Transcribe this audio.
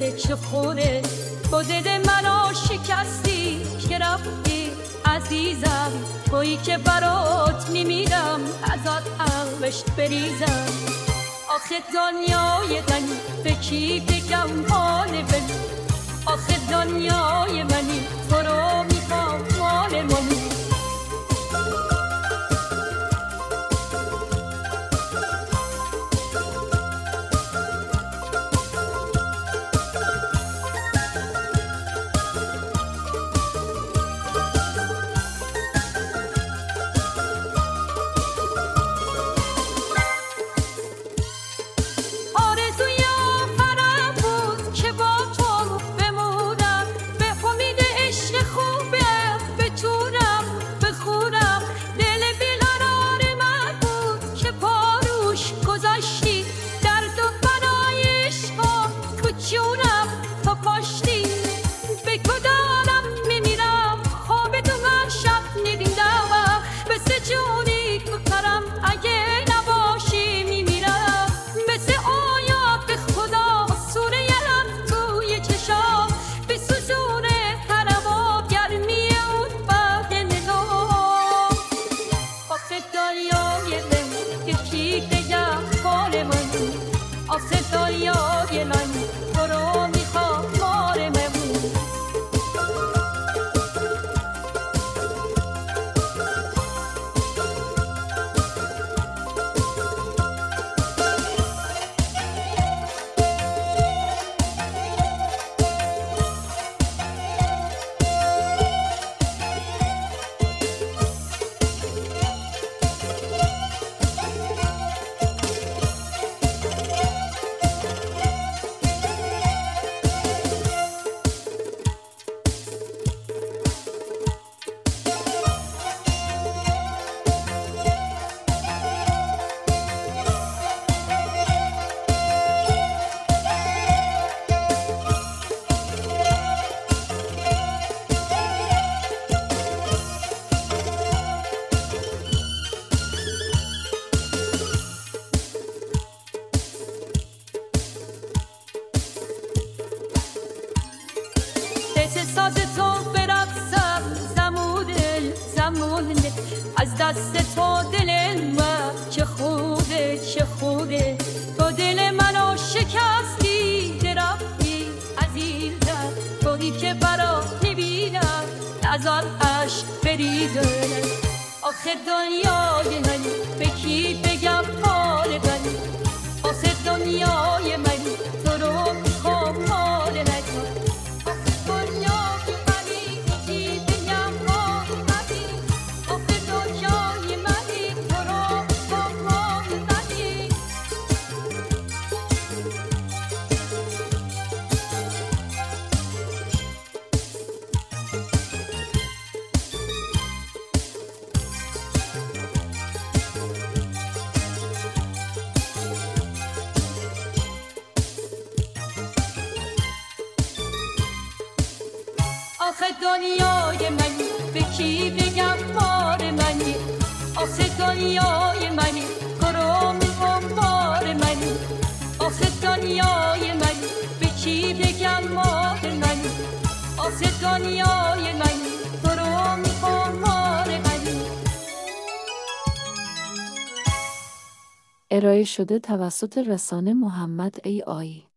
چه خوره با دل منو شکستی که رفتی عزیزم، تویی که برات میمیرم ازت عشق بریزم. آخه دنیای منی به کی بگم حال منی، آخه دنیای منی تو رو میخوام مال منی. از دست تو دل من چه خوبه چه خوبه، تو دل منو شکستی رفتی عزیزم، تویی که برات میبینم ازت عشق بریزه. آخه دنیای منی به کی بگم حال منی، آخه دنیای منی تو رو میخوام حال منی. آخه دنیای منی به کی بگم مار منی، آخه دنیای منی تو رو میخوام مار منی. آخه دنیای منی به کی بگم مار منی، آخه دنیای منی تو رو میخوام مار منی. ارائه شده توسط رسانه محمد ای آی.